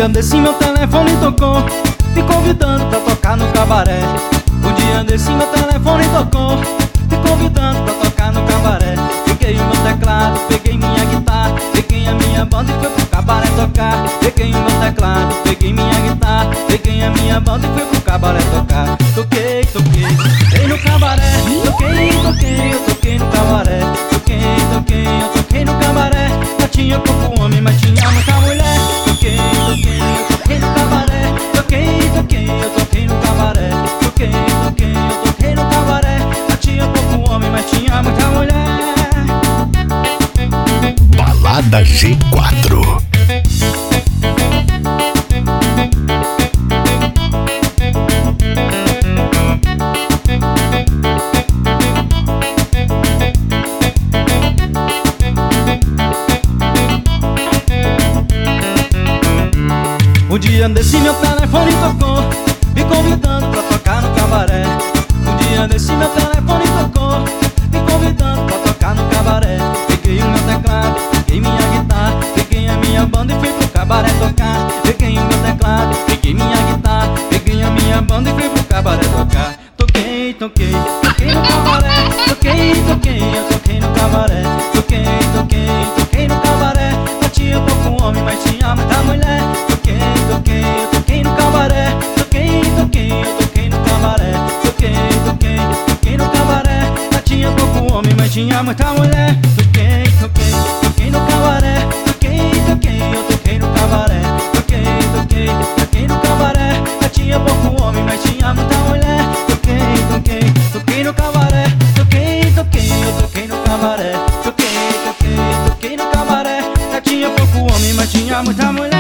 dia desse meu telefone tocou, me convidando pra tocar no cabaré. Um dia desse meu telefone tocou, me convidando pra tocar no cabaré. Peguei o meu teclado, peguei minha guitarra, peguei a minha banda e fui pro cabaré tocar. Peguei o meu teclado, peguei minha guitarra, peguei a minha banda e fui pro cabaré tocar. Toquei, toquei no cabaré. Toquei, eu toquei no cabaré. Eu toquei no cabaré. Não tinha pouco homem, mas tinha muita mulher. Toquei, eu toquei no cabaré. Eu toquei no cabaré. Eu toquei no cabaré. Não tinha pouco homem, mas tinha muita mulher. Balada G4. Um dia desse meu telefone tocou, me convidando pra tocar no cabaré. Um dia desse meu telefone tocou, me convidando pra tocar no cabaré. Peguei o meu teclado, peguei minha guitarra, peguei a minha banda e fui pro cabaré tocar. Peguei o meu teclado, peguei minha guitarra, peguei a minha banda e fui pro cabaré tocar. Toquei no cabaré. Eu toquei no cabaré. Toquei no cabaré. Não tinha pouco homem, mas tinha muita mulher. Toquei no cabaré. Toquei no cabaré. Toquei no cabaré. Não tinha pouco homem, mas tinha muita mulher. Toquei no cabaré. Eu toquei no cabaré. Toquei no cabaré. Não tinha pouco homem, mas tinha muita mulher. Toquei no cabaré. Eu toquei no cabaré. Toquei no cabaré. Não tinha pouco homem, mas tinha muita mulher.